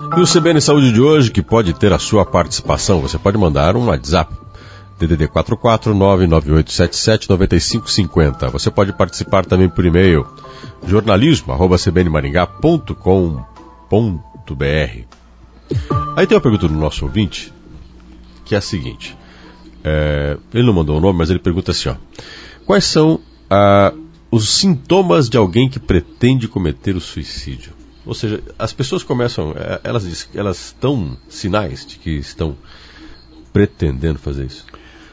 E o CBN Saúde de hoje, que pode ter a sua participação, você pode mandar um WhatsApp, DDD 44988779550. Você pode participar também por e-mail, jornalismo@cbnmaringá.com.br. Aí tem uma pergunta do nosso ouvinte, que é a seguinte, ele não mandou o nome, mas ele pergunta assim, ó, quais são os sintomas de alguém que pretende cometer o suicídio? Ou seja, as pessoas começam, elas dão sinais de que estão pretendendo fazer isso?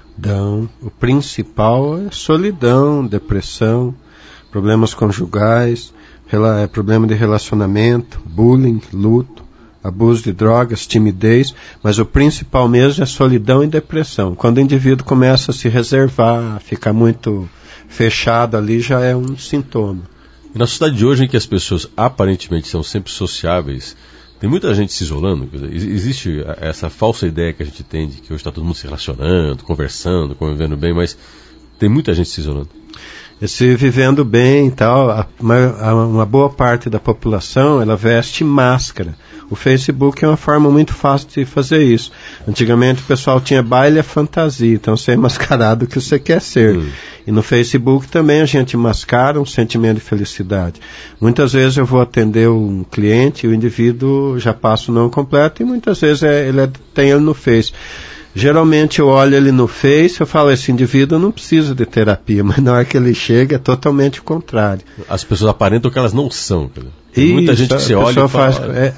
O principal é solidão, depressão, problemas conjugais, problema de relacionamento, bullying, luto, abuso de drogas, timidez, mas o principal mesmo é solidão e depressão. Quando o indivíduo começa a se reservar, a ficar muito fechado ali, já é um sintoma. E na sociedade de hoje, em que as pessoas aparentemente são sempre sociáveis, tem muita gente se isolando. Existe essa falsa ideia que a gente tem de que hoje está todo mundo se relacionando, conversando, convivendo bem, mas tem muita gente se isolando. Se vivendo bem e tal, uma boa parte da população, ela veste máscara. O Facebook é uma forma muito fácil de fazer isso. Antigamente o pessoal tinha baile à fantasia, então você é mascarado o que você quer ser. E no Facebook também a gente mascara um sentimento de felicidade. Muitas vezes eu vou atender um cliente e o indivíduo já passa o nome completo e muitas vezes tem ele no Face. Geralmente eu olho ele no Face, eu falo, esse indivíduo não precisa de terapia, mas na hora que ele chega é totalmente o contrário. As pessoas aparentam que elas não são. Tem muita gente que se olha e fala...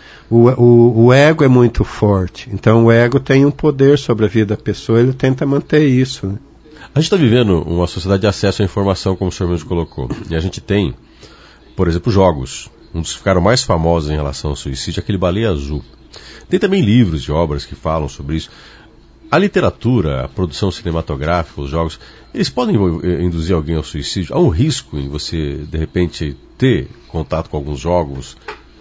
O ego é muito forte, então o ego tem um poder sobre a vida da pessoa, ele tenta manter isso, né? A gente está vivendo uma sociedade de acesso à informação, como o senhor mesmo colocou, e a gente tem, por exemplo, jogos. Um dos que ficaram mais famosos em relação ao suicídio é aquele Baleia Azul. Tem também livros e obras que falam sobre isso. A literatura, a produção cinematográfica, os jogos, eles podem induzir alguém ao suicídio? Há um risco em você, de repente, ter contato com alguns jogos?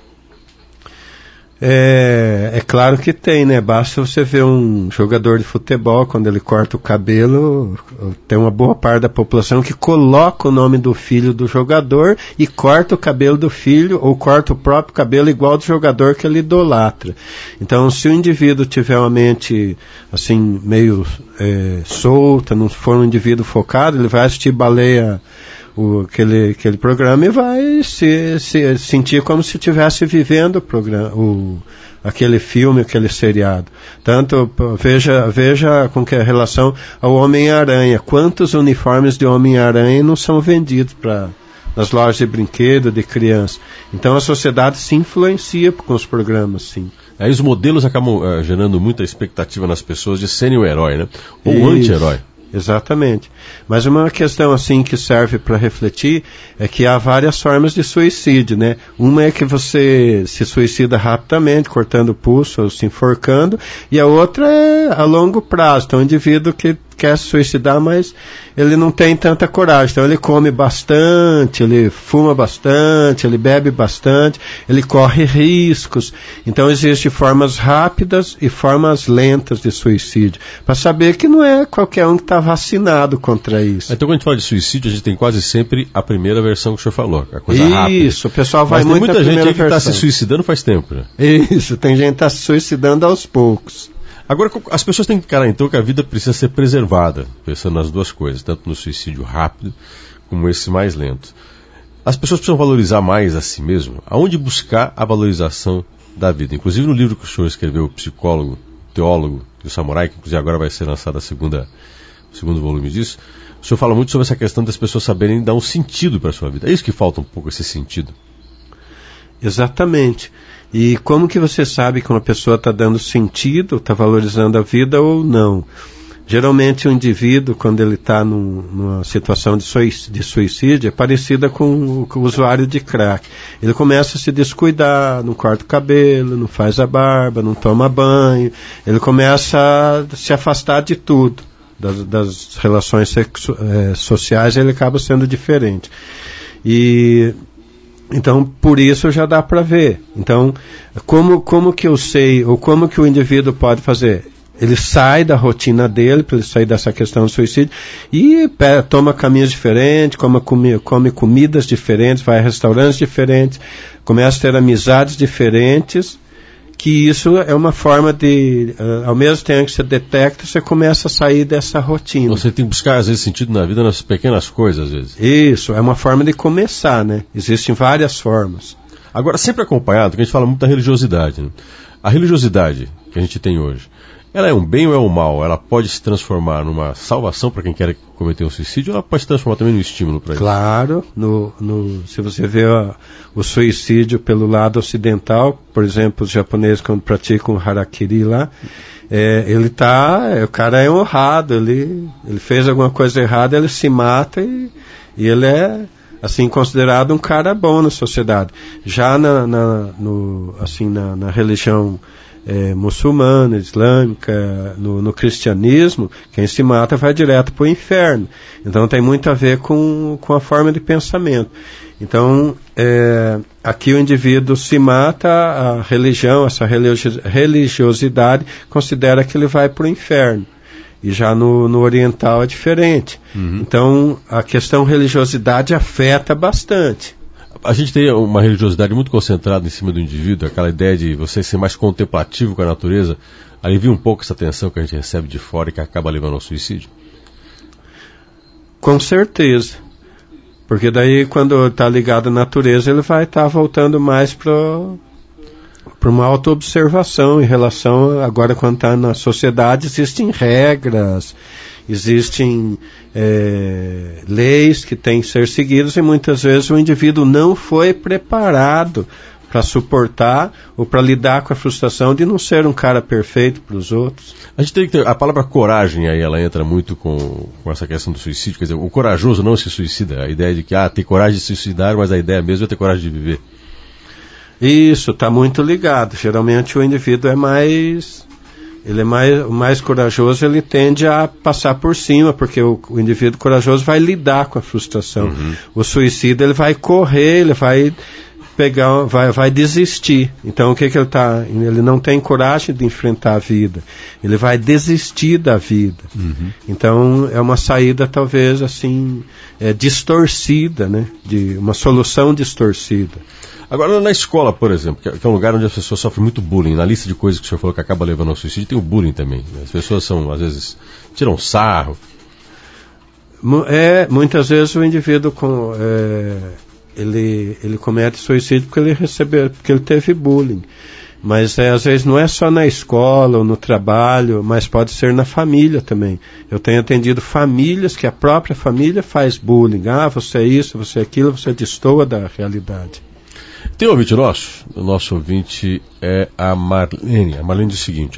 É claro que tem, né? Basta você ver um jogador de futebol, quando ele corta o cabelo, tem uma boa parte da população que coloca o nome do filho do jogador e corta o cabelo do filho, ou corta o próprio cabelo igual do jogador que ele idolatra. Então, se o indivíduo tiver uma mente, assim, meio solta, não for um indivíduo focado, ele vai assistir aquele programa e vai se sentir como se estivesse vivendo o programa, aquele filme, aquele seriado. Tanto, veja com que a relação ao Homem-Aranha. Quantos uniformes de Homem-Aranha não são vendidos nas lojas de brinquedo, de criança? Então a sociedade se influencia com os programas, sim. Aí os modelos acabam gerando muita expectativa nas pessoas de serem o herói, né? Ou o anti-herói. Exatamente. Mas uma questão assim que serve para refletir é que há várias formas de suicídio, né? Uma é que você se suicida rapidamente, cortando o pulso ou se enforcando, e a outra é a longo prazo. Então, o indivíduo que quer se suicidar, mas ele não tem tanta coragem. Então, ele come bastante, ele fuma bastante, ele bebe bastante, ele corre riscos. Então, existem formas rápidas e formas lentas de suicídio. Para saber que não é qualquer um que está vacinado contra isso. Então, quando a gente fala de suicídio, a gente tem quase sempre a primeira versão que o senhor falou, a coisa rápida. Isso, o pessoal vai mas muito tem muita gente aí que está se suicidando faz tempo, né? Isso, tem gente que está se suicidando aos poucos. Agora, as pessoas têm que encarar, então, que a vida precisa ser preservada, pensando nas duas coisas, tanto no suicídio rápido como esse mais lento. As pessoas precisam valorizar mais a si mesmo. Aonde buscar a valorização da vida? Inclusive no livro que o senhor escreveu, o Psicólogo, Teólogo e o Samurai, que inclusive agora vai ser lançado o segundo volume disso, o senhor fala muito sobre essa questão das pessoas saberem dar um sentido para a sua vida. É isso que falta um pouco, esse sentido. Exatamente. E como que você sabe que uma pessoa está dando sentido, está valorizando a vida ou não? Geralmente o indivíduo, quando ele está numa situação de suicídio, é parecida com o usuário de crack. Ele começa a se descuidar, não corta o cabelo, não faz a barba, não toma banho. Ele começa a se afastar de tudo. Das relações sociais, ele acaba sendo diferente. Então, por isso já dá para ver. Então, como que eu sei, ou como que o indivíduo pode fazer? Ele sai da rotina dele, para ele sair dessa questão do suicídio, e toma caminhos diferentes, come comidas diferentes, vai a restaurantes diferentes, começa a ter amizades diferentes, que isso é uma forma de, ao mesmo tempo que você detecta, você começa a sair dessa rotina. Você tem que buscar, às vezes, sentido na vida nas pequenas coisas, às vezes. Isso, é uma forma de começar, né? Existem várias formas. Agora, sempre acompanhado, que a gente fala muito da religiosidade, né? A religiosidade que a gente tem hoje, ela é um bem ou é um mal? Ela pode se transformar numa salvação para quem quer cometer um suicídio, ou ela pode se transformar também num estímulo para isso? Claro, se você vê o suicídio pelo lado ocidental, por exemplo, os japoneses quando praticam o harakiri lá, o cara é honrado, ele fez alguma coisa errada, ele se mata e ele é assim considerado um cara bom na sociedade. Já na religião muçulmana, islâmica, no cristianismo, quem se mata vai direto para o inferno. Então tem muito a ver com a forma de pensamento. Então, aqui o indivíduo se mata, a religião, essa religiosidade, considera que ele vai para o inferno. E já no oriental é diferente. Uhum. Então, a questão religiosidade afeta bastante. A gente tem uma religiosidade muito concentrada em cima do indivíduo, aquela ideia de você ser mais contemplativo com a natureza, alivia um pouco essa tensão que a gente recebe de fora e que acaba levando ao suicídio? Com certeza. Porque daí, quando está ligado à natureza, ele vai estar voltando mais para uma autoobservação em relação, agora quando está na sociedade, existem regras, existem leis que têm que ser seguidas e muitas vezes o indivíduo não foi preparado para suportar ou para lidar com a frustração de não ser um cara perfeito para os outros. A gente tem que ter, a palavra coragem aí, ela entra muito com essa questão do suicídio, quer dizer, o corajoso não se suicida, a ideia de que tem coragem de se suicidar, mas a ideia mesmo é ter coragem de viver. Isso, está muito ligado. Geralmente o indivíduo é mais corajoso, ele tende a passar por cima, porque o indivíduo corajoso vai lidar com a frustração. Uhum. O suicida, ele vai correr, ele vai vai desistir. Então o que ele está? Ele não tem coragem de enfrentar a vida. Ele vai desistir da vida. Uhum. Então é uma saída talvez assim distorcida, né? De uma solução distorcida. Agora, na escola, por exemplo, que é um lugar onde as pessoas sofrem muito bullying, na lista de coisas que o senhor falou que acaba levando ao suicídio, tem o bullying também. As pessoas às vezes, tiram sarro. Muitas vezes o indivíduo ele comete suicídio porque ele teve bullying. Mas às vezes não é só na escola ou no trabalho, mas pode ser na família também. Eu tenho atendido famílias que a própria família faz bullying. Você é isso, você é aquilo, você destoa da realidade. Tem um ouvinte nosso, o nosso ouvinte é a Marlene. A Marlene diz o seguinte,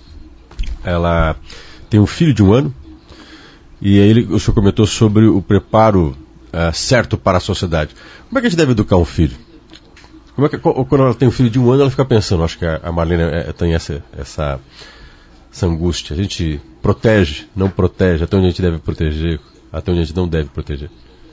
ela tem um filho de 1 ano, e aí o senhor comentou sobre o preparo certo para a sociedade. Como é que a gente deve educar um filho? Quando ela tem um filho de 1 ano, ela fica pensando, acho que a Marlene tem essa angústia. A gente protege, não protege, até onde a gente deve proteger, até onde a gente não deve proteger.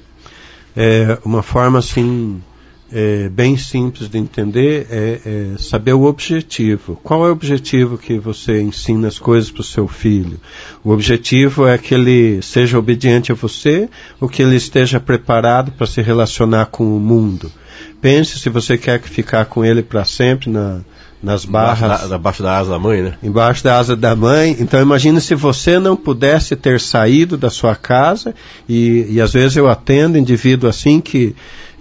Uma forma assim... bem simples de entender é saber o objetivo. Qual é o objetivo que você ensina as coisas para o seu filho? O objetivo é que ele seja obediente a você ou que ele esteja preparado para se relacionar com o mundo. Pense se você quer ficar com ele para sempre nas barras... Embaixo da asa da mãe, né? Embaixo da asa da mãe. Então imagine se você não pudesse ter saído da sua casa e às vezes eu atendo indivíduo assim que...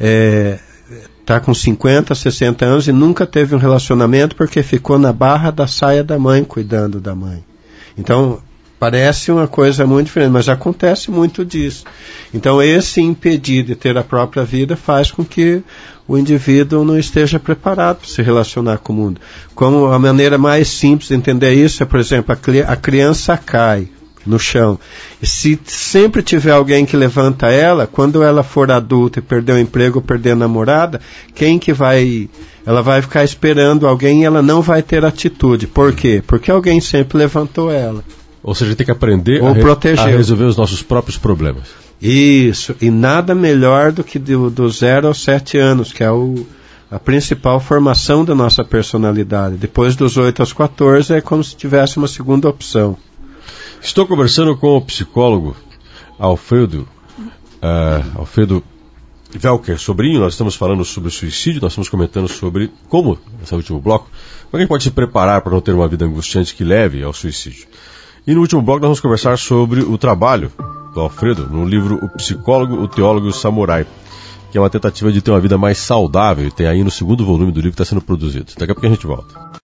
está com 50, 60 anos e nunca teve um relacionamento porque ficou na barra da saia da mãe, cuidando da mãe. Então, parece uma coisa muito diferente, mas acontece muito disso. Então, esse impedir de ter a própria vida faz com que o indivíduo não esteja preparado para se relacionar com o mundo. Como a maneira mais simples de entender isso é, por exemplo, a criança cai no chão. E se sempre tiver alguém que levanta ela, quando ela for adulta e perder o emprego ou perder a namorada, ela vai ficar esperando alguém e ela não vai ter atitude. Por quê? Porque alguém sempre levantou ela. Ou seja, tem que aprender a resolver os nossos próprios problemas. Isso, e nada melhor do que do 0 aos 7 anos, que é a principal formação da nossa personalidade. Depois dos 8 aos 14 é como se tivesse uma segunda opção. Estou conversando com o psicólogo Alfredo Velker Sobrinho. Nós estamos falando sobre o suicídio, nós estamos comentando sobre como, nesse último bloco, Como é que pode se preparar para não ter uma vida angustiante que leve ao suicídio? E no último bloco nós vamos conversar sobre o trabalho do Alfredo no livro O Psicólogo, o Teólogo e o Samurai, que é uma tentativa de ter uma vida mais saudável, e tem aí no segundo volume do livro que está sendo produzido. Daqui a pouco a gente volta.